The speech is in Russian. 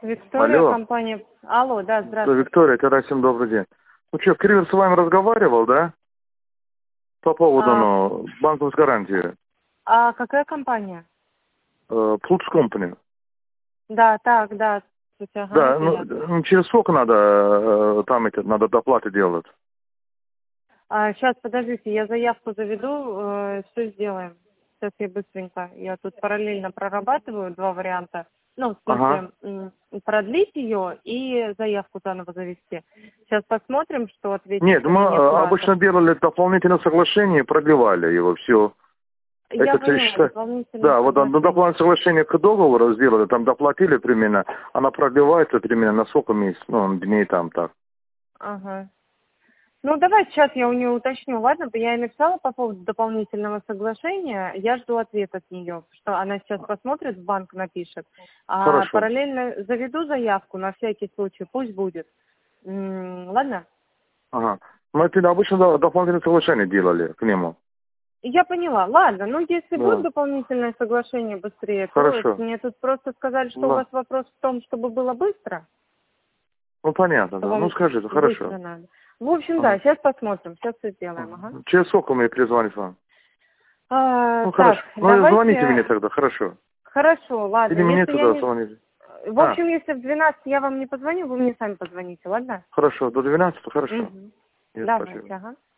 Виктория, Алло. компания... Алло, да, Да, здравствуйте. Виктория, Терасим, добрый день. Ну что, Кривер с вами разговаривал, да? По поводу, банковской гарантии. А какая компания? Плутс Компани. Да, так, да. Ага, Да, это я. через сколько надо там надо доплаты делать? Сейчас, подождите, я заявку заведу, все сделаем. Сейчас я быстренько. Я тут параллельно прорабатываю два варианта. Ну, в Ага. смысле, продлить ее и заявку заново завести. Сейчас посмотрим, что ответит Нет, мы куратор. обычно делали дополнительное соглашение и продлевали его, все. Я Это ты поняла, считай. дополнительное Да, вот на соглашение. дополнительное соглашение к договору сделали, там доплатили примерно, она продлевается примерно на сколько месяцев, дней там так. Ага. Ну, давай сейчас я у нее уточню, ладно? Я ей написала по поводу дополнительного соглашения, я жду ответа от нее, что она сейчас посмотрит, в банк напишет. А Хорошо. параллельно заведу заявку на всякий случай, пусть будет. Ладно? Ага. Мы это обычно дополнительное соглашение делали к нему. Я поняла. Ладно, ну если будет Да. дополнительное соглашение быстрее, то Хорошо. мне тут просто сказали, что у Да. вас вопрос в том, чтобы было быстро. Ну, понятно, Что да. Ну, вам скажи, это быстро хорошо. надо. В общем, да, Ага. сейчас посмотрим, сейчас все сделаем, ага. Через сколько мне перезвонить вам? Ну, Так, хорошо. Ну, звоните мне давайте... тогда, хорошо. Хорошо, ладно. Или мне Если я туда не... звоните. В общем, если в 12 я вам не позвоню, вы мне сами позвоните, ладно? Хорошо, до 12, хорошо. Угу. Нет, спасибо. Давайте, ага.